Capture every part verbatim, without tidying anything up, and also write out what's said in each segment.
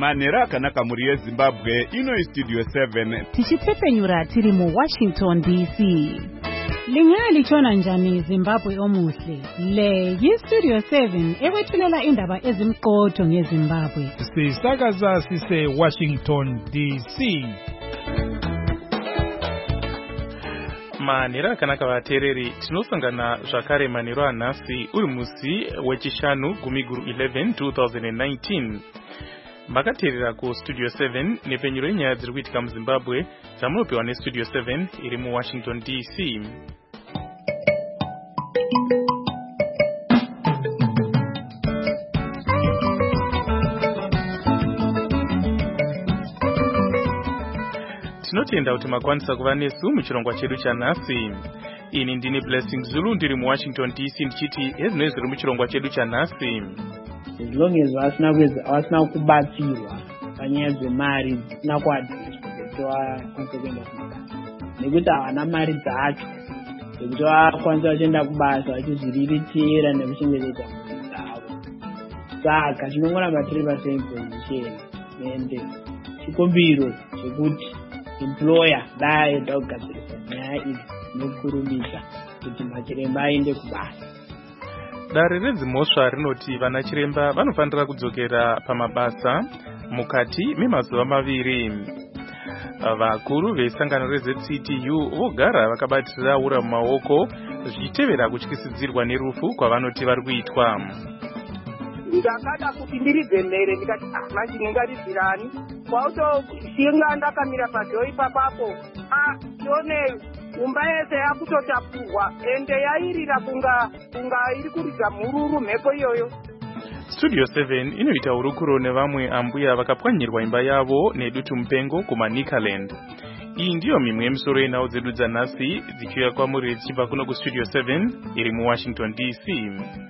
Manera kanaka muri yeZimbabwe ino Studio seven. Tichitepenyura tiri mu Washington D C. Lingali chona njani Zimbabwe omuhle. Le yi Studio seven ewethulela indaba ezimqotho ngeZimbabwe. Sisakaza sise Washington D C. Manera kanaka vatereri tinosangana zvakare manero anhasi uri musi wechishanu gumiguru eleven twenty nineteen. Makaterera ku Studio seven nepenyuro yenyaya dziri kuitika muZimbabwe dzamunopiwa neStudio seven iri mu Washington D C. Tinotenda kuti makwanisa kuva nesu muchirongwa chedu chanhasi. Ini ndini Blessing Zulu ndiri mu Washington D C ndichiti ezvinoi zviri muchirongwa chedu chanhasi. As long as vasina kweza vasina kubatsirwa panyaya dzemari dzisina kuadhiriswa kutoa konsekwenza kumabasa nekuti havana mari dzacho dzekuti vakwanisa vachienda kubasa vachizviriritira nekuchengetedza mhuri dzavo. Saka tinongoramba tiri pasame position ende chikumbiro chekuti employer daenda kugadzirisa nyaya idzi nokukurumidza kuti machiremba aende kubasa. Dare redzimhosva rinoti vana chiremba vanofanira kudzokera pamabasa mukati memazuva maviri. Vakuru vesangano reZ C T U vogara vakabatira ura mumaoko zvichitevera kutyisidzirwa nerufu kwavanoti vari kuitwa. Ndakada kuti ndiridze mhere ndikati ah manje ndingaridzirani kwautoshinga ndakamira padhoo ipapapo ah tione umba yese yakutotapurwa ende yairira kunga kunga iri kuridza mhururu mhepo iyoyo. Studio seven inoita urukuro nevamwe ambuya vakapwanyirwa imba yavo nedutu mupengo kumaNikaland. Iyi ndiyo mimwe yemisoro yenhau dzedu dzanhasi dzichiuya kwamuri dzichibva kuno kuStudio seven iri mu Washington D C.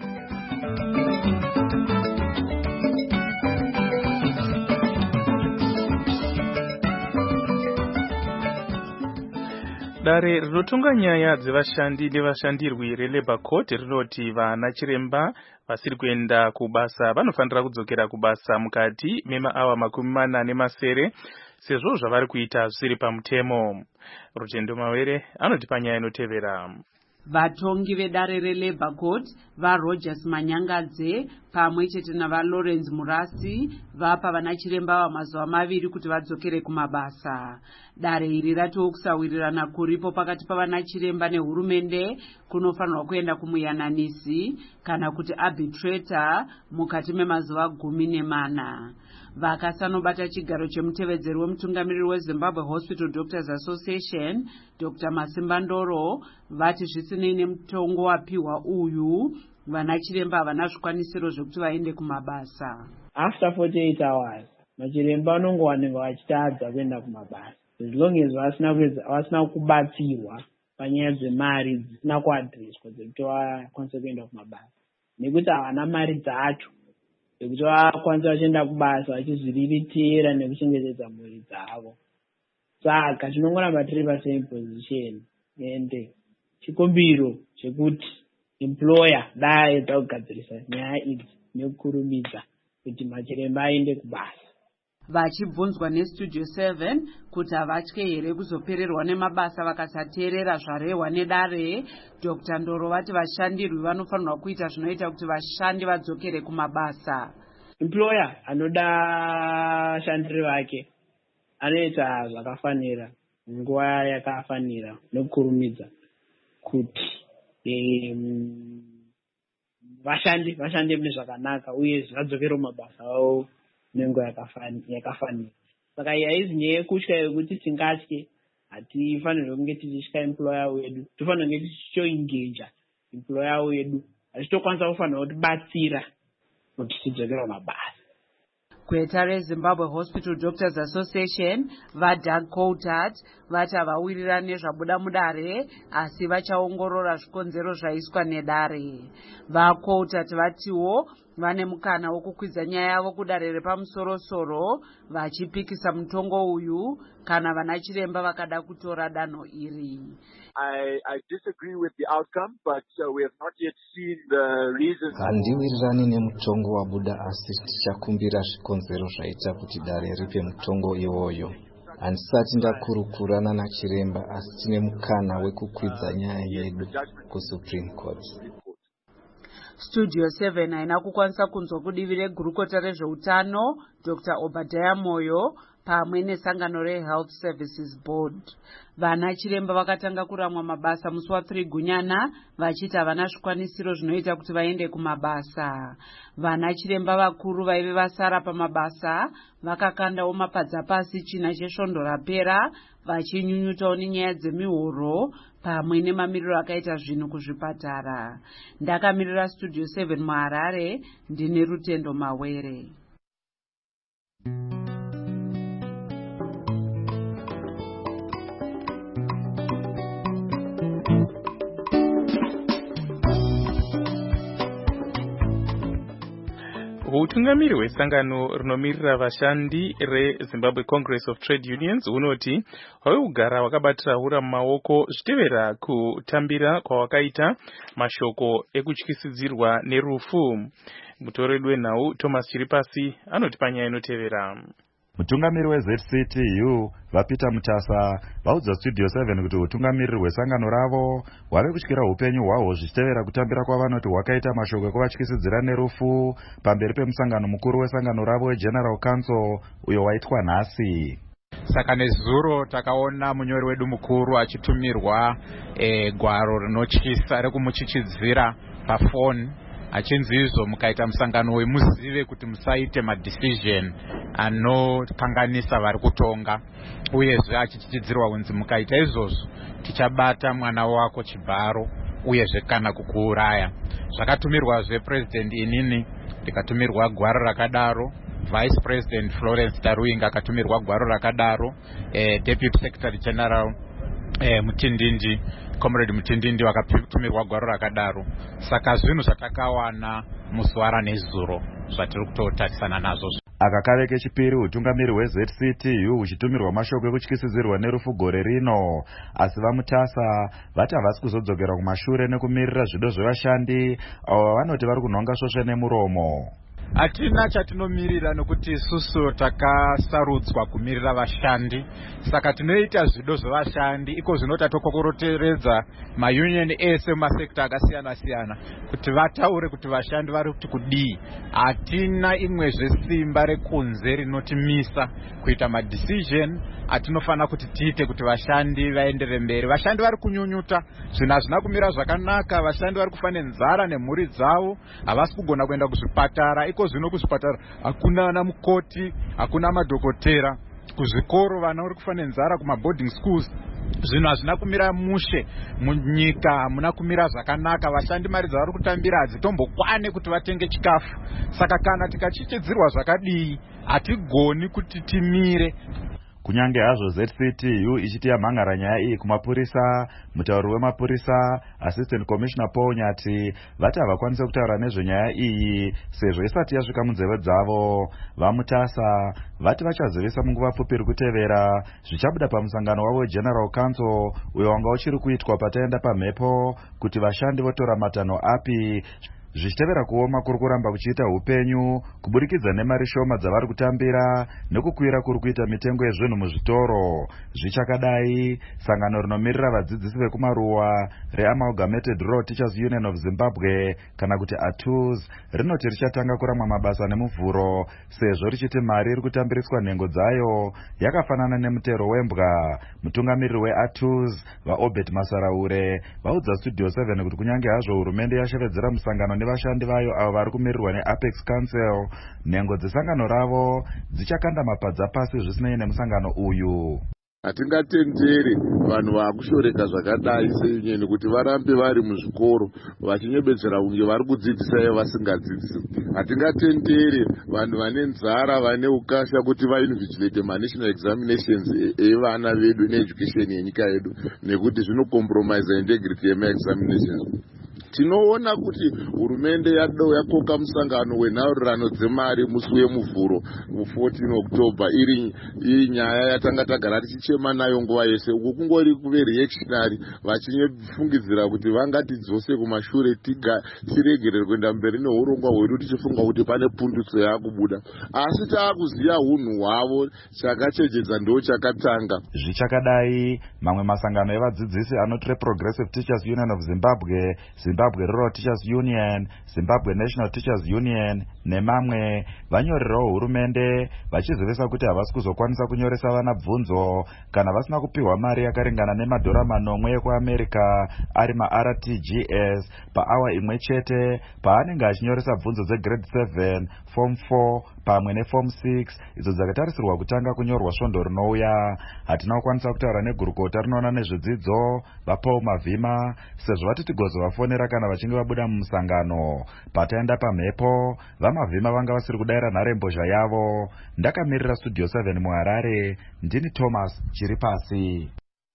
Dare rinotonga nyaya dzevashandi nevashandirwi reLabour Court rinoti vana chiremba vasiri kuenda kubasa vanofanira kudzokera kubasa mukati memaawa makumi mana nemasere sezvo zvavari kuita zvisiri pamutemo. Rutendo Mawere anotipa nyaya inotevera. Vatongi vedare reLabour Court vaRogers Manyangadze pamwe chete navaLawrence Murasi vapa vana chiremba vamazuva maviri kuti vadzokere kumabasa. Dare iri ratiwo kusawirirana kuripo pakati pavana chiremba nehurumende kunofanirwa kuenda kumuyananisi kana kuti arbitrator mukati memazuva gumi nemana. Vakasanobata chigaro chemutevedzeri wemutungamiriri weZimbabwe Hospital Doctors Association Doctor Masimba Ndoro vati zvisinei nemutongo wapiwa uyu vana chiremba havana zvikwanisiro zvekuti vaende kumabasa. After forty-eight hours machiremba vanongowanika vachitadza kuenda kumabasa as long as vasina vasina kubatsirwa panyaya dzemari dzisina kuadhiriswa dzekuti vakwanise kuenda kumabasa nekuti havana mari dzacho dzekuti vakwanisa vachienda kubasa vachizviriritira nekuchengetedza mhuri dzavo. Saka tinongoramba tiri pasame position ende chikumbiro chekuti employer daenda kugadzirisa nyaya idzi nekukurumidza kuti machiremba aende kubasa. Vachibvunzwa neStudio seven kuti havatye here kuzopererwa nemabasa vakasateerera zvarehwa nedare, Doctor Ndoro vati vashandirwi vanofanirwa kuita zvinoita kuti vashandi vadzokere kumabasa. Employer anoda vashandiri vake anoita zvakafanira nguva yakafanira nokukurumidza kuti um, vashandi vashande mune zvakanaka uye vadzokere mumabasa avo nenguva yakafanira. Saka iyi haizi nyaya yekutya yekuti tingatye, hatifanirwi kunge tichitya employer wedu, tofanirwa kunge tichitoengaja employer wedu achitokwanisa kufanirwa kutibatsira kuti tidzokere mumabasa. Gweta reZimbabwe Hospital Doctors Association vaDoug Coulthard vati havawirirani nezvabuda mudare asi vachaongorora zvikonzero zvaiswa nedare. VaCoulthard vatiwo vane mukana wokukwidza nyaya yavo kudare repamusoro-soro vachipikisa mutongo uyu kana vana chiremba vakada kutora danho iri. I, I disagree with the outcome, but uh, we have not yet seen the reasons. Handiwirirani nemutongo wabuda asi tichakumbira zvikonzero zvaita kuti dare ripe mutongo iwoyo. Handisati ndakurukurana nachiremba asi tine mukana wekukwidza nyaya yedu kuSupreme Court. Studio seven haina kukwanisa kunzwa kudivi regurukota rezveutano Doctor Obadiah Moyo pamwe nesangano reHealth Services Board. Vana chiremba vakatanga kuramwa mabasa musi wa3 Gunyana vachiti havana zvikwanisiro zvinoita kuti vaende kumabasa. Vana chiremba vakuru vaive vasara pamabasa vakakandawo mapadza pasi china chesvondo rapera vachinyunyutawo nenyaya dzemihoro pamwe nemamiriro akaita zvinhu kuzvipatara. Ndakamirira Studio seven muHarare, ndine Rutendo Mawere. Utungamiri hwesangano rinomirira vashandi reZimbabwe Congress of Trade Unions unoti hwaigara wakabatira hura mumaoko zvitevera kutambira kwawakaita mashoko ekutyisidzirwa nerufu. Mutoredi wenhau Thomas Chiripasi anoti panyaya inotevera. Mutungamiri weZ C T U vaPeter Mutasa vaudza Studio seven kuti utungamiriri hwesangano ravo hwave kutyira upenyu hwahwo zvichitevera kutambira kwavanoti hwakaita mashoko ekuvatyisidzira nerufu pamberi pemusangano mukuru wesangano ravo weGeneral Council uyo waitwa nhasi. Saka nezuro takaona munyori wedu mukuru achitumirwa e, gwaro rinotyisa rekumuchichidzira pafoni achinzi izvo mukaita musangano wemuzive kuti musaite madecision anokanganisa vari kutonga uyezve achichichidzirwa kunzi mukaita izvozvo tichabata mwana wako chibharo uyezve kana kukuuraya. Zvakatumirwazve president inini ndikatumirwa gwaro rakadaro, vice president Florence Taruinga akatumirwa gwaro rakadaro, eh, deputy secretary general eh, Mutindindi comrade Mutindindi wakatumirwa gwaro rakadaro. Saka zvinhu zvatakawana muswara nezuro zvatiri kutotarisana nazvo. Akakave kechipiri utungamiri hweZ C T U uchitumirwa mashoko ekutyisidzirwa nerufu gore rino, asi vaMutasa vati havasi kuzodzokera kumashure nekumirira zvido zvevashandi avo vanoti vari kunhonga svosve nemuromo. Hatina chatinomirira nokuti isusu takasarudzwa kumirira vashandi, saka tinoita zvido zvevashandi iko zvinotatokorotedza maunion ese mumasekta akasiyana siyana kuti vataure kuti vashandi vari kuti kudii. Hatina imwezve simba rekunze rinotimisa kuita madecision atinofana kuti tiite kuti vashandi vaenderere mberi. Vashandi vari kunyunyuta, zvinhu hazvina kumira zvakanaka, vashandi vari kufa nenzara nemhuri dzavo, havasi kugona kuenda kuzvipatara. Iko zvino kuzvipatara hakuna ana mukoti, hakuna madhokotera, kuzvikoro vana vari kufa nenzara kumaboarding schools. Zvinhu hazvina kumira mushe munyika, hamuna kumira zvakanaka. Vashandi mari dzavari kutambira hadzitombokwane kuti vatenge chikafu. Saka kana tikachichidzirwa zvakadii hatigoni kuti timire. Kunyange hazvo Z C T U ichiti yamhangara nyaya iyi kumapurisa, mutauri wemapurisa Assistant Commissioner Paul Nyati vati havakwanise kutaura nezvenyaya iyi sezvo isati yasvika munzeve dzavo. VaMutasa vati vachazivisa munguva pfupi iri kutevera zvichabuda pamusangano wavo weGeneral Council uyo wanga uchiri kuitwa pataenda pamhepo kuti vashandi votora matanho api zvichitevera kuoma kuri kuramba kuchiita upenyu kuburikidza nemari shoma dzavari kutambira nekukwira kuri kuita mitengo yezvinhu muzvitoro. Zvichakadai, sangano rinomirira vadzidzisi vekumaruwa reAmalgamated Rural Teachers Union of Zimbabwe kana kuti A T U S rinoti richatanga kuramwa mabasa nemuvhuro sezvo richiti mari iri kutambiriswa nhengo dzayo yakafanana nemutero wembwa. Mutungamiriri weA T U S vaObert Masaraure vaudza Studio seven kuti kunyange hazvo hurumende yashevedzera musangano nevashandi vayo avo vari kumirirwa neApex Council, nhengo dzesangano ravo dzichakanda mapadza pasi zvisinei nemusangano uyu. Hatingatendere vanhu vakushoreka zvakadai seunion kuti varambe vari muzvikoro vachinyebedzera kunge vari kudzidzisa vasingadzidzisi. Hatingatendere vanhu vane nzara vane ukasha kuti vainvigilate manational examinations evana vedu needucation yenyika yedu nekuti zvinokompromise integrity yemaexaminations. tinoona kuti hurumende yakoka musangano wenhaurirano dzemari musi wemuvhuro mu14 October iri iri nyaya yatanga tagara tichichema nayo nguva yese. Uku kungori kuve reactionary vachinyefungidzira kuti vangatidzose kumashure tiga tiregerere kuenda mberi neurongwa hwedu tichifunga kuti pane pundutso yakubuda, asi taakuziva unhu hwavo chakachechedza ndo chakatanga. Zvichakadai mamwe masangano evadzidzisi anoti Progressive Teachers Union of Zimbabwe, Zimbabwe Rural Teachers Union, Zimbabwe National Teachers Union nemamwe vanyorerawo hurumende vachizivisa kuti havasi kuzokwanisa kunyoresa vana bvunzo kana vasina kupiwa mari yakaringana nemadhora manomwe ekuAmerica ari ma-R T G S paawa imwe chete paanenge achinyoresa bvunzo dzegrade seven, form four pamwe neform six idzo dzakatarisirwa kutanga kunyorwa svondo rinouya. Hatina kukwanisa kutaura negurukota rinoona nezvedzidzo vaPaul Mavhima sezvo vati tigozovafonera kana vachinge vabuda mumusangano. Pataenda pamhepo vaMavhima vanga vasiri kudayira nharembozha yavo. Ndakamirira studio seven muHarare, ndini Thomas Chiripasi.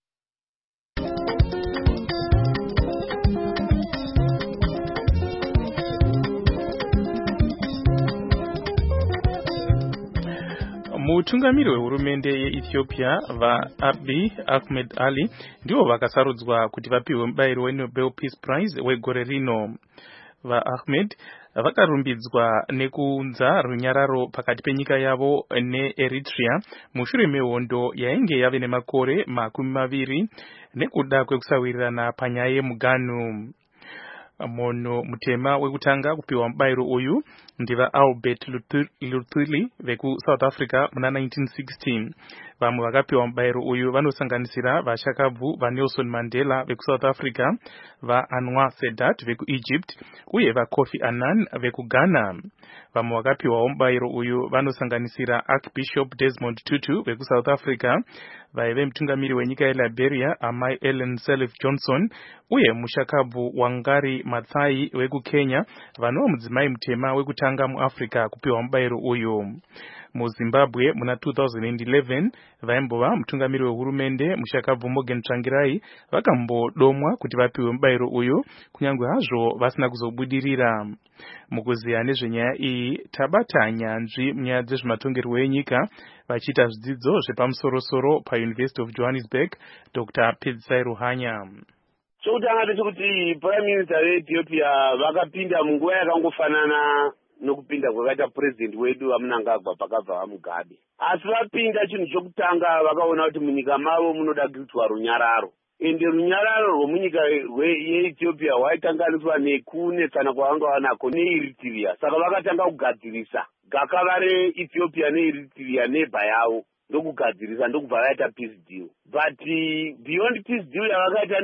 Mutungamiri wehurumende yeEthiopia vaAbiy Ahmed Ali ndivo vakasarudzwa kuti vapiwe mubayiro weNobel Peace Prize wegore rino. VaAhmed vakarumbidzwa nekunza runyararo pakati penyika yavo neEritrea mushure mehondo yainge yave nemakore makumi maviri nekuda kwekusawirirana panyaya yemuganhu. Munhu mutema wekutanga kupiwa mubayiro uyu ndiva Albert Luthuli veku-South Africa muna nineteen sixteen. Vamwe vakapiwa mubayiro uyu vanosanganisira vashakabvu vaNelson Mandela veku-South Africa, vaAnwar Sadat veku-Egypt uye vaKofi Annan veku-Ghana. Vamwe vakapiwa mubayiro uyu vanosanganisira Archbishop Desmond Tutu veku-South Africa, vaive mutungamiri wenyika yeLiberia Amai Ellen Sirleaf Johnson uye mushakabvu Wangari Maathai veku-Kenya vanova mudzimai mutema wekutanga muAfrica kupiwa mubayiro uyu. MuZimbabwe muna two thousand eleven vaimbova mutungamiri wehurumende mushakabvu Morgan Tsvangirai vakambodomwa kuti vapiwe mubayiro uyu kunyange hazvo vasina kuzobudirira. Mukuziya nezvenyaya iyi tabata nyanzvi munyaya dzezvematongerwo enyika vachiita zvidzidzo zvepamusorosoro paUniversity of Johannesburg Doctor Pedzai Ruhanya. Chokutanga ndechekuti Prime Minister weEthiopia vakapinda munguva yakangofanana nokupinda kwakaita president wedu vaMnangagwa pakabva vaMugabe. Asi vapinda chinhu chokutanga vakaona kuti munyika mavo munoda kuitwa runyararo. Ende runyararo rwomunyika yeEthiopia hwaitanganiswa nekunetsana kwavanga vanako neEritrea. Saka vakatanga kugadzirisa gakava reEthiopia neEritrea nebha yavo ndokugadzirisa ndokubva vaita peace deal. But beyond peace deal yavakaita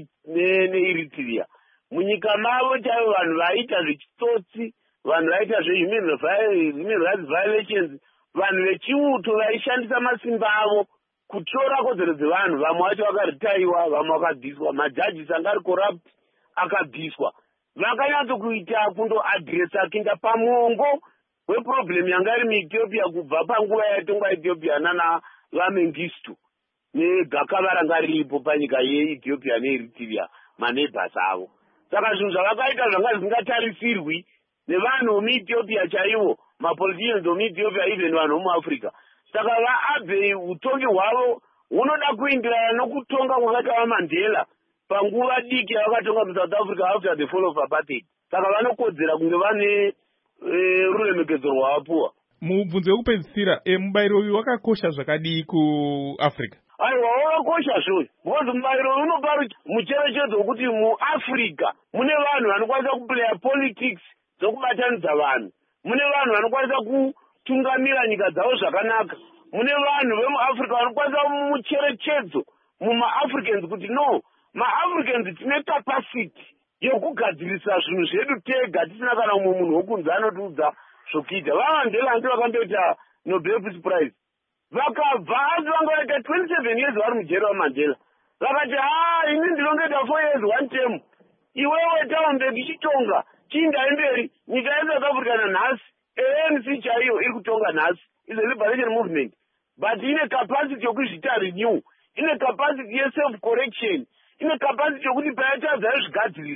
neEritrea, munyika mavo chaivo vanhu vaita zvechitsotsi, vanhu vaita zvehuman rights violations, vanhu vechiuto vaishandisa masimba avo kutora kodzero dzevanhu. Vamwe vacho vakaritaiwa, vamwe vakabviswa, majaji sanga ari corrupt akabviswa. Vakanyatsokuita kundoadresa kinda pamuongo weproblem yanga iri muEthiopia kubva panguva yaitongwa Ethiopia nana vaMengistu negakava ranga riripo panyika yeEthiopia neEritrea maneighbors avo. Saka zvinhu zvavakaita zvanga zvisingatarisirwi nevanhu vomuEthiopia chaivo, mapoliticians vomuEthiopia, even vanhu vomuAfrica. Saka vaAbiy utongi hwavo hunoda kuenderana nokutonga kwakaita vaMandela panguva diki yavakatonga muSouth Africa after the fall of apartheid. Saka vanokodzera kunge vane ruremekedzo rwavapuwa. Mubvunzo wekupedzisira, mubayiro uyu wakakosha zvakadii kuAfrica? Aiwa, wakakosha zvoyo. Because mubayiro uyu unopa mucherechedzo wekuti muAfrica mune vanhu vanokwanisa kuplaya politics dzokubatanidza vanhu. Mune vanhu vanokwanisa kutungamira nyika dzavo zvakanaka. Mune vanhu vemuAfrica vanokwanisa mucherechedzo mumaAfricans kuti no, maAfricans tine capacity yokugadzirisa zvinhu zvedu tega tisina kana mumwe munhu wokunze anotiudza zvokuita. VaMandela ndivo vakamboita Nobel Peace Prize. Vakabva asi vanga vaita twenty-seven years vari mujeri waMandela. Vakati haa, ini ndinongoita four years one term. Iwewe taumbe tichitonga chiinda mberi nyika yeSouth Africa nanhasi A N C chaiyo iri kutonga nhasi is a liberation movement, but ine capacity yokuzvita renew, ine capacity yeself correction, ine capacity yokuti paita zvaizvigadzirisa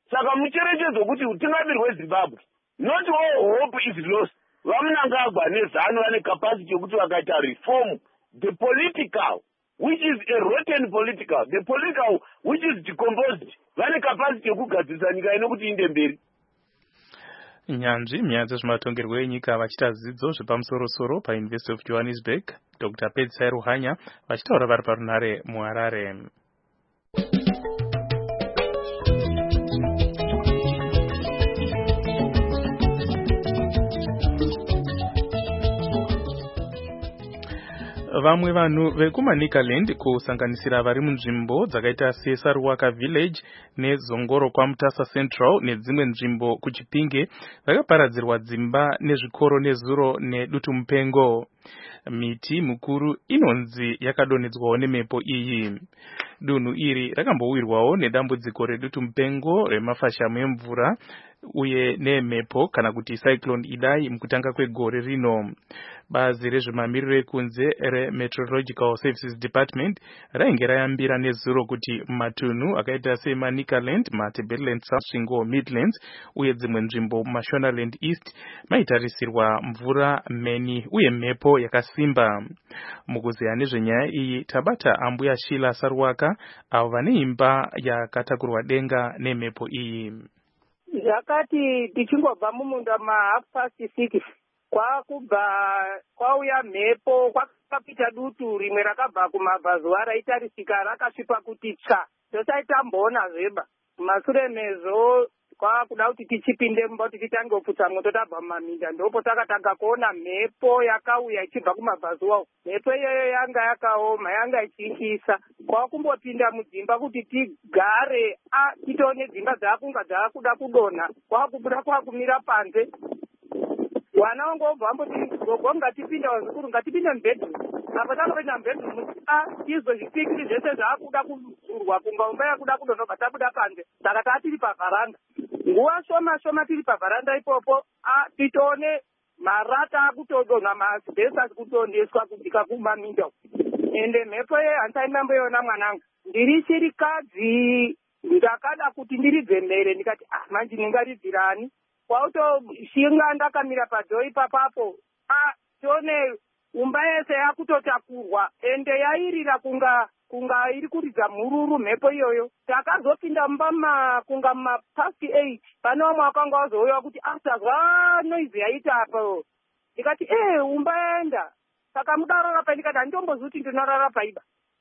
saka mucherechedzo kuti utungamiri hwezimbabwe not all hope is lost. Vamunangagwa nezano vane capacity yokuti vakaita reform the political which is a rotten political, the political which is decomposed, vane capacity yokugadzirisa nyika ino kuti inde mberi. Nyanzvi nyaya dzezvematongerwo enyika vachita zvidzidzo zvepamusoro-soro paUniversity of Johannesburg, Doctor Pedzisai Ruhanya vachitaura vari parunhare muHarare. Vamwe vanhu vekuManicaland kusanganisira vari munzvimbo dzakaita seSaruwaka Village neZongoro kwaMutasa Central nedzimwe nzvimbo kuChipinge vakaparadzirwa dzimba nezvikoro nezuro nedutu mupengo. Miti mukuru inonzi yakadonhedzwawo nemhepo iyi. Dunhu iri rakambowirwawo nedambudziko redutu mupengo remafashamu emvura uye nemhepo kana kuti cyclone Idai mukutanga kwegore rino. Bazi rezvemamiriro ekunze reMeteorological Services Department rainge rayambira nezuro kuti matunhu akaita seManicaland, Matabeleland South, Svingo Midlands uye dzimwe nzvimbo Mashonaland East maitarisirwa mvura meni uye mhepo yakasimba. Mukuzeya nezvenyaya iyi tabata ambuya Shila Saruwaka avo vane imba yakatakurwa denga nemhepo iyi. Zvakati tichingobva mumunda ma half past six kwakubva kwauya mhepo kwakapita dutu rimwe rakabva kumabvazuva raitarisika rakasvipa kuti tsva tosaita mbona zveba. Mashure mezvo kwakuda kuti tichipinde mumba kuti titange kuputsa mwoto tabva mumaminda ndopo takatanga kuona mhepo yakauya ichibva kumabvazuva. Mhepo iyoyo yanga yakaoma yanga ichityisa. Kwakumbopinda mudzimba kuti tigare a titoone dzimba dzakunga dzakuda kudonha kwakubuda kwakumira panze. Wana wangu obva amboti gogo ngatipinda wazukuru ngatipinde mubedroom. Apa takapinda mubedroom a izvo zvipikiri zvese zvaakuda kuvhurwa kunga umba yakuda kudonha tabuda panze. Saka tatiri pavharanda. Nguva shoma shoma tiri pavharanda ipopo a titoone marata akutodonha maasibhesasi kutondeswa kusvika kumaminda. Ende mhepo ye handisaimbamboiona mwanangu. Ndiri chirikadzi ndakada kuti ndiribve mbere ndikati ah manje ndingaribvirani. Kwautoshinga ndakamira padhoo ipapapo a tione umba yese yakutotakurwa ende yairira kunga kunga iri kuridza mhururu mhepo iyoyo. Takazopinda mumba kunga mapast eight pane umwe wakanga wazouya kuti asazwa noizi yaita apo. Ndikati eh umba yaenda. Saka mudarara pa ndikati handitomboziva kuti ndinorara paiba.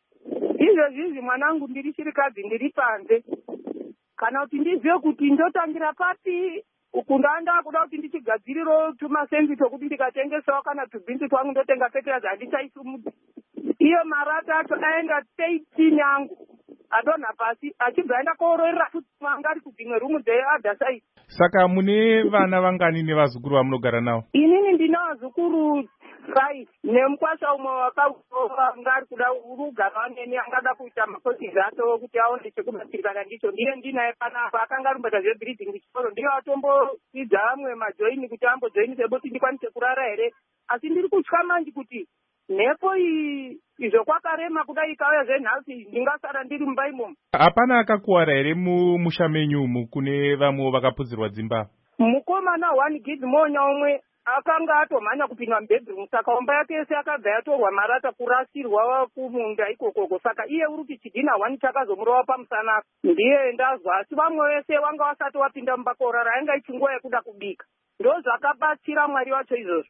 Izvo zvizi mwanangu ndiri chirikadzi ndiri panze. Kana kuti ndizive kuti ndotangira papi uku ndanda kuda kuti ndichigadziriro tumasenzi tokuti ndikatengesawo kana tubhinzi twangu ndotenga fetirazi handichaisumudzi. Iyo marata acho aenda eighteen yangu adonha pasi achibva aenda koororera futi mwanga ari kudzimwe rumu dzeadhasaidi. Saka mune vana vangani nevazukuru vamunogara navo? Inini ndina vazukuru five nemukwasha umwe wakanga ari kuda urugara neni angada kuita makosi ato kuti aone chekubatsirikana ndicho. Ndiye ndinaye panapa akanga ari kumboita zvebreeding kuchikoro. Ndiye atomboidza amwe majoini kuti ambojoini seboti ndikwanise kurara here. Asi ndiri kutya manje kuti mhepo iyi izvo kwakarema kudai ikauya zvenhasi ndingasara ndiri mumba imomo. Hapana akakuwara here mumusha menyu umu kune vamwe vakapudzirwa dzimba? Mukomana one gidmonya umwe akanga atomhanya kupinda mubedroom saka umba yake yese yakabva yatorwa marata kurasirwa kumunda ikokoko. Saka iye uri kuti chidhina one chakazomurova pamusana. Ndiye ndazwa asi vamwe vese wanga wasati wapinda mumba korara yanga ichinguva yekuda kubika. Ndo zvakabatsira Mwari wacho izvozvo.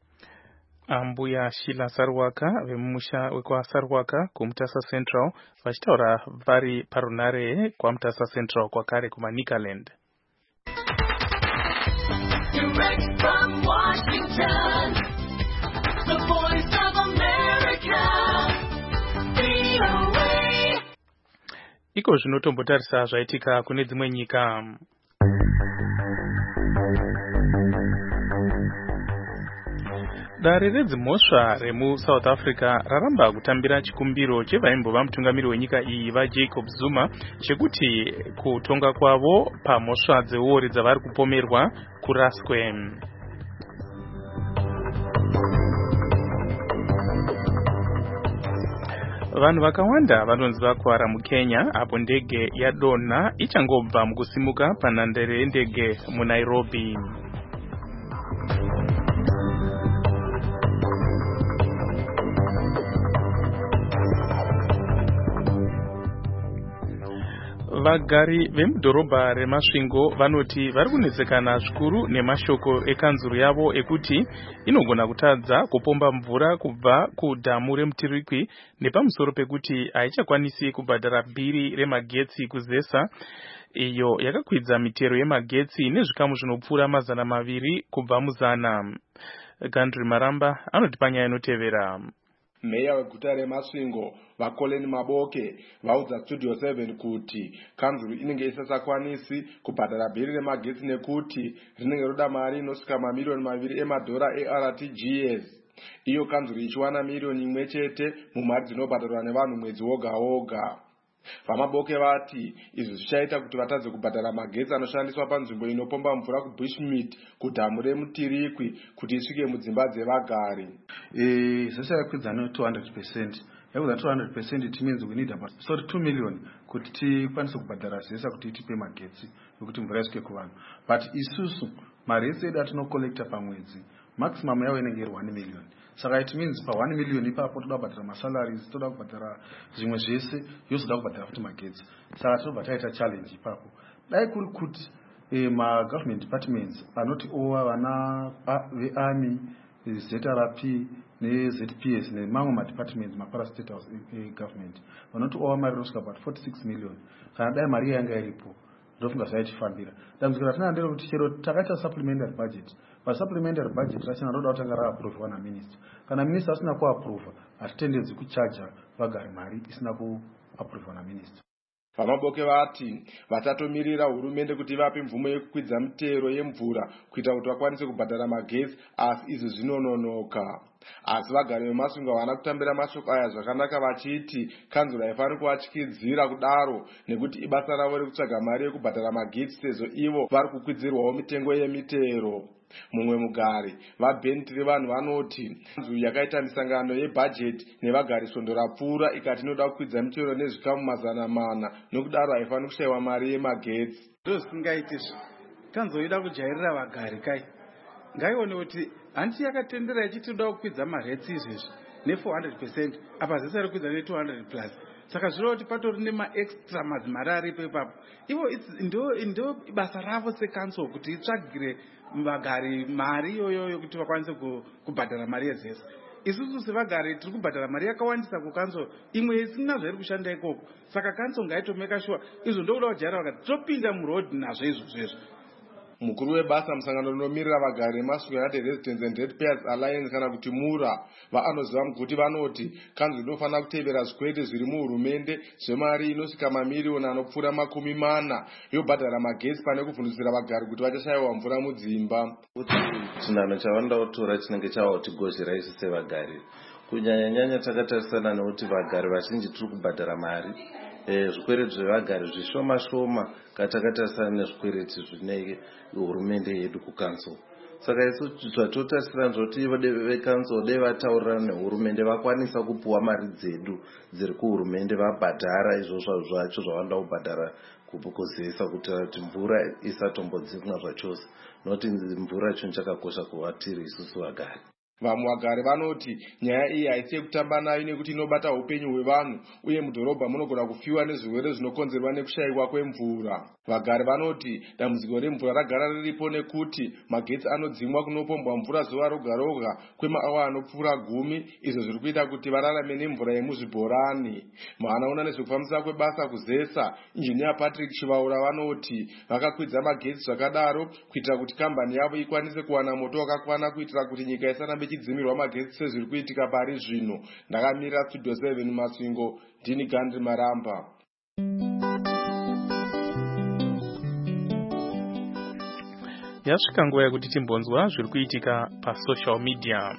Ambuya Shila Saruwaka vemumusha wekwaSaruwaka kuMutasa Central vachitaura vari parunhare kwaMutasa Central kwakare kuManicaland. Direct from Washington, the voice of America, V O A. Iko zvinotombotarisa zvaitika kune dzimwe nyika. Dare redzimhosva remuSouth Africa raramba kutambira chikumbiro chevaimbova mutungamiri wenyika iyi vaJacob Zuma chekuti kutonga kwavo pamhosva dzeuori dzavari kupomerwa kuraswe. Vanhu vakawanda vanonzi vakuwara muKenya apo ndege yadonha ichangobva mukusimuka panhandare yendege muNairobi. Vagari vemudhorobha reMasvingo vanoti vari kunetsekana zvikuru nemashoko ekanzuru yavo ekuti inogona kutadza kupomba mvura kubva kudhamu remutirikwi nepamusoro pekuti haichakwanisi kubhadhara bhiri remagetsi kuzesa, iyo yakakwidza mitero yemagetsi nezvikamu zvinopfuura mazana maviri kubva muzana. Gandri Maramba anoti panyaya inotevera. Meya weguta reMasvingo vaKoleni Maboke vaudza Studio seven kuti kanzuru inenge isisakwanisi kubhadhara bhiri remagetsi nekuti rinenge roda mari inosvika mamiliyoni maviri emadhora eR T G S. Iyo kanzuru ichiwana miliyoni imwe chete mumari dzinobhadharwa nevanhu mwedzi woga woga. Vamaboke vati izvi zvichaita kuti vatadze kubhadhara magetsi anoshandiswa panzvimbo inopomba mvura kuBushmeat kudhamu remutirikwi kuti isvike mudzimba dzevagari. Eh, zvese yakwidza no two hundred percent. Yakwidza two hundred percent, it means we need about sorry two million kuti tikwanise kubhadhara zesa kuti itipe magetsi yokuti mvura isvike kuvanhu. But isusu mari yese yedu atinokolekta pamwedzi maximum yawo inenge iri one million. Saka it means pa one million ipapo toda kubhadhara masalaries, toda kubhadhara zvimwe zvese, yozoda kubhadhara futi magetsi. Saka tinobva taita challenge ipapo. Dai kuri kuti eh, ma government departments anoti owa vana veArmy, Z R P neZ P S nemamwe madepartments mapara-state eh, government vanoti owa mari inosvika about forty-six million. Kana dai mari yanga iripo ndofunga zvaitifambira. Dambudziko ratina ndero kuti chero takaita supplementary budget. Pa supplementary budget rachina roda kutanga ra-approve na minister. Kana minister asina ku-approve, hatitendedzi kuchaja vagari mari isina ku-approve na minister. Vamaboke vati vatatomirira hurumende kuti vape mvumo yekukwidza mitero yemvura kuita kuti vakwanise kubhadhara magetsi, asi izvi zvinononoka. Asi vagari veMasvingo havana kutambira mashoko aya zvakanaka vachiti kanzuru haifaniri kuvatyidzira kudaro nekuti ibasa ravo rekutsvaga mari yekubhadhara magetsi sezvo ivo vari kukwidzirwawo mitengo yemitero. Mumwe mugari vaBentry vanhu vanoti kanzuru yakaita misangano yebhajeti nevagari svondo rapfuura ikati inoda kukwidza mitero nezvikamu mazana mana nokudaro haifaniri kushayiwa mari yemagetsi. Ndozisingaiti kanzuru ida kujairira vagari kai ngaione kuti hanti yakatendera ichiti inoda kukwidza magetsi izvezvi ne four hundred percent apa zese ari kukwidza ne two hundred plus. Saka zviro kuti patori nemaextra madzimari aripo ipapo. Ivo ndo basa ravo sekanso kuti itsvagire vagari mari iyoyo kuti vakwanise kubhadhara mari yezese. Isusu sevagari tiri kubhadhara mari yakawandisa kukanso imwe isina zvairi kushanda ikoko. Saka kanso ngaitomeka sure izvo ndokuda kujaira vakati topinda murodhi nazvo izvozvo. Mukuru webasa musangano rinomirira vagari veMasvingo United Residents and Ratepayers Alliance kana kuti MURA vaanoziva kuti vanoti kanzuru inofanira kutevera zvikwete zviri muhurumende zvemari inosvika mamiliyoni anopfuura makumi mana yobhadhara magetsi pane kuvhundutsira vagari kuti vachashayiwa mvura mudzimba. Kuti chinano chavanoda kutora chinenge chavakutigozhera isu sevagari kunyanya-nyanya takatarisana nekuti vagari vazhinji tiri kubhadhara mari zvikwereti zvevagari zvishoma shoma katakatarisana nezvikwereti zvine hurumende yedu kukanso. Saka isu zvatotarisira ndoti vekanso dei vataurirana nehurumende vakwanisa kupuwa mari dzedu dziri kuhurumende vabhadhara izvozvo zvacho zvavanoda kubhadhara kuzesa kuti mvura isatombodzimwa zvachose noti mvura chinhu chakakosha kuvatiri isusu vagari. Vamwe vagari vanoti nyaya iyi haisi yekutamba nayo nekuti inobata upenyu hwevanhu uye mudhorobha munogona kufiwa nezvirwere zvinokonzerwa nekushayiwa kwemvura. Vagari vanoti dambudziko remvura ragara riripo nekuti magetsi anodzimwa kunopombwa mvura zuva roga roga kwemaawa anopfuura gumi, izvo zviri kuita kuti vararame nemvura yemuzvibhorani. Vanoona nezvekufambisa kwebasa kuzesa injiniya Patrick Chivaura vanoti vakakwidza magetsi zvakadaro kuitira kuti kambani yavo ikwanise kuwana moto wakakwana kuitira kuti nyika isarambe ichidzimirwa magetsi sezviri kuitika pari zvino. Ndakamirira Studio seven Masvingo, ndini Gandri Maramba. Yasvika nguva yekuti timbonzwa zviri kuitika pasocial media.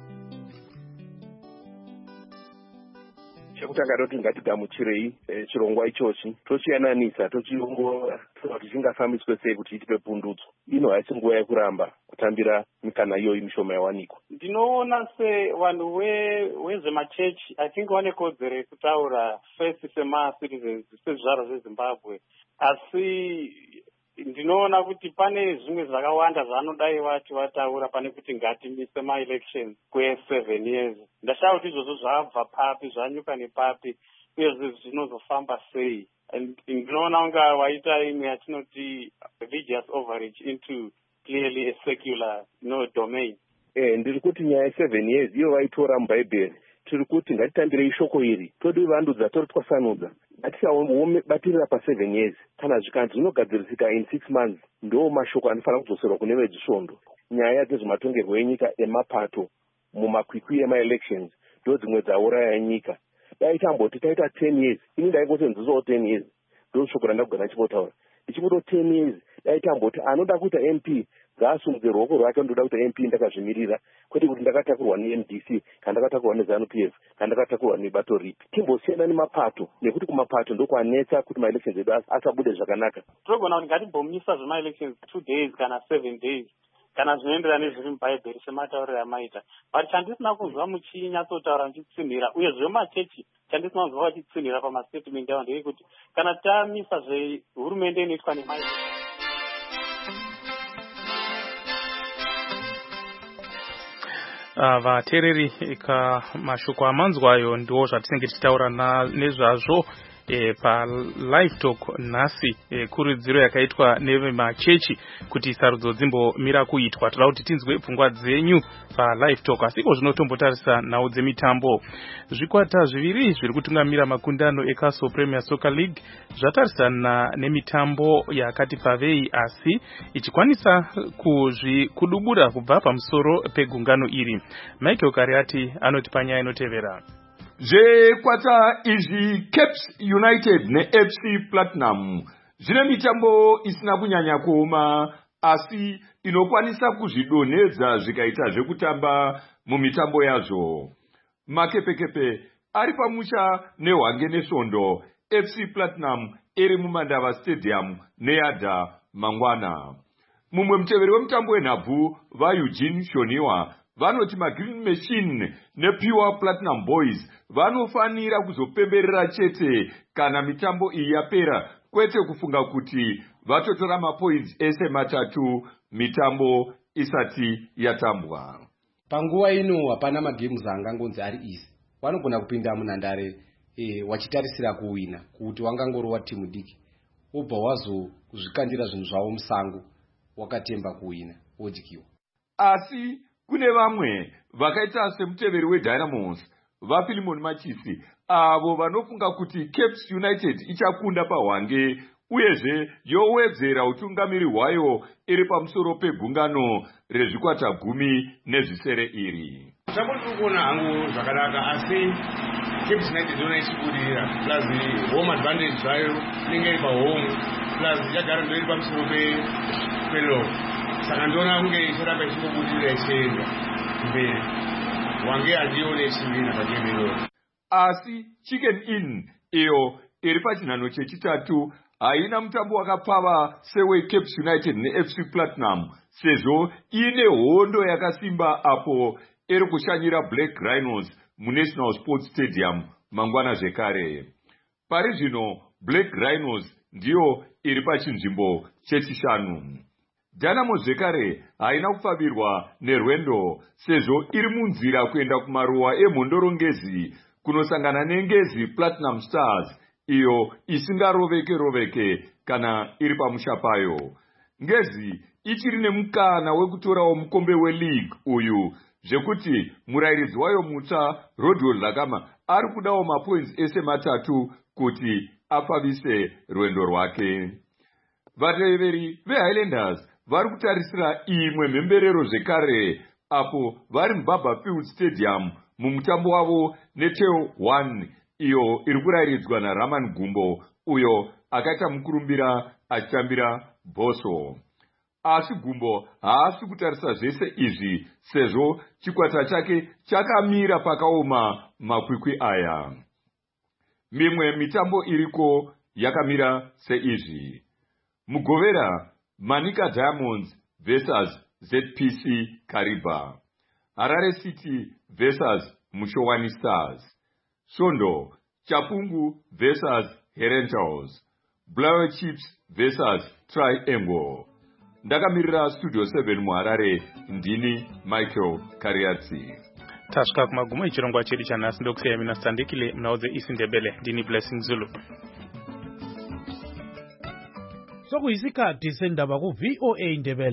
Chekutanga ndoti ngatigamuchirei chirongwa ichochi tochiyananisa tochiongorora kuti chingafambiswe sei kuti itipe pundutso. Ino haisi nguva yekuramba kutambira mikana iyoyi mishoma yawanikwa. Ndinoona sevanhu vezvemachechi I think vane kodzero yekutaura first sema-citizens sezvizvarwa zveZimbabwe, asi ndinoona kuti pane zvimwe zvakawanda zvaanodai vati vataura pane kuti ngatimise ma-elections kwe-seven years. Ndashaya kuti izvozvo zvabva papi, zvanyuka nepapi, uye zvinozofamba sei. Ndinoona unga waita imwe yatinoti religious overreach into clearly a secular no domain. Eh, ndiri kuti nyaya seven years iyo vaitora mubhaibheri. Tiri kuti ngatitambirei shoko iri, todi vandudza, tori twasanudza. Ngatisabatirira pa seven years. Kana zvikanzi zvinogadzirisika in six months, ndo mashoko anofanira kudzoserwa kune vezvisvondo. Nyaya dzezvematongerwo enyika emapato mumakwikwi ema-elections ndo dzimwe dzauraya nyika. Dai tamboti taita ten years, ini ndaingotenzisawo ten years. Ndo shoko randakugara ndichipotaura. Ndichipoto ten years, dai tamboti anoda kuita M P ngaasumudze ruoko rwake, ndoda kuita M P ndakazvimirira, kwete kuti ndakatakurwa ne-M D C kana ndakatakurwa ne-ZANU P F kana ndakatakurwa nebato ripi. Timbosiyana nemapato, nekuti kumapato ndokwanetsa kuti ma-elections edu asabude zvakanaka. Tinogona kuti ngatimbomisa zvema-elections two days kana seven days kana zvinoenderana nezviri mubhaibheri sematauriro amaita. But chandisina kunzwa muchinyatsotaura muchitsinhira, uye zvemachechi chandisina kunzwa vachitsinhira pamastatement avo ndeyekuti kana tamisa zvehurumende inoitwa nemai vateereri ka mashoko amanzwayo ndiwo zvatinenge tichitaura nezvazvo E, pa live talk nhasi e, kurudziro yakaitwa nevemachechi kuti sarudzo dzimbomira kuitwa. Toda kuti tinzwe pfungwa dzenyu pa live talk, asiko zvinotombotarisa nhau dzemitambo. Zvikwata zviviri zviri kutungamira makundano eCastle Premier Soccer League zvatarisana nemitambo yakati pavei, asi ichikwanisa kudubura kubva pamusoro pegungano iri. Michael Kariati anoti panyaya inotevera. Zvekwata izvi Caps United neF C Platinum zvine mitambo isina kunyanya kuoma, asi inokwanisa kuzvidonhedza zvikaita zvekutamba mumitambo yazvo. Makepekepe ari pamusha nehwange nesvondo, F C Platinum iri muMandava Stadium neyadha mangwana. Mumwe muteveri wemutambo wenhabvu vaEugene Shoniwa vanoti maGreen Machine nePure Platinum Boys vanofanira kuzopemberera chete kana mitambo iyi yapera, kwete kufunga kuti vatotora mapoints ese matatu mitambo isati yatambwa. Panguva ino hapana magames angangonzi ari easy. Vanogona kupinda munhandare e, wachitarisira kuwina kuti wangangorova timu diki, wobva wazozvikandira zvinhu zvavo musango wakatemba kuwina wodyiwa. Asi kune vamwe vakaita semuteveri weDynamos vaPhilemon Machisi avo vanofunga kuti Caps United ichakunda pahwange, uyezve yowedzera utungamiri hwayo iri pamusoro pegungano rezvikwata gumi nezvisere iri. Chambo kuona hangu zvakanaka, asi Caps United yona ichibudirira, plus home advantage zvayo inenge iri pahome, plus ichagara ndo iri pamusoro peloro. Saka ndona kunge ichiramba ichibudirira ichienda mberi, wange handione ichiwina pachemero. Asi Chicken Inn iyo iri pachinhano chechitatu haina mutambo wakapfava sewe Caps United neF C Platinum, sezvo ine hondo yakasimba apo iri kushanyira Black Rhinos muNational Sports Stadium mangwana zvekare. Pari zvino Black Rhinos ndiyo iri pachinzvimbo chechishanu. Dynamo zvekare haina kupfavirwa nerwendo, sezvo iri munzira kuenda kumaruwa emhondorongezi kunosangana nengezi Platinum Stars iyo isingaroveke roveke kana iri pamusha payo. Ngezi ichiri nemukana wekutorawo mukombe weleague uyu, zvekuti murairidzi wayo mutsva Rodwell Lakama ari kudawo mapoints ese matatu kuti apfavise rwendo rwake. Vateveri veHighlanders vari kutarisira imwe mhemberero zvekare apo vari muBaba Field Stadium mumutambo wavo neTeo one iyo iri kurayiridzwa naRaman Gumbo, uyo akaita mukurumbira achitambira Boso. Asi Gumbo haasi kutarisa zvese izvi, sezvo chikwata chake chakamira pakaoma makwikwi aya. Mimwe mitambo iriko yakamira seizvi: Mugovera Manika Diamonds versus Z P C Kariba. Harare City versus Mushowani Stars. Sondo, Chapungu versus Herentals. Blawe Chips versus Triangle. Ndakamirira Studio seven muHarare, ndini Michael Kariatsi. Tasvika kumagumo echirongwa chedu chanhasi ndokuseya mina Sandekile munhaudze isindebele ndini Blessing Zulu. Sokuyisikhathi sendaba ku V O A Indebele.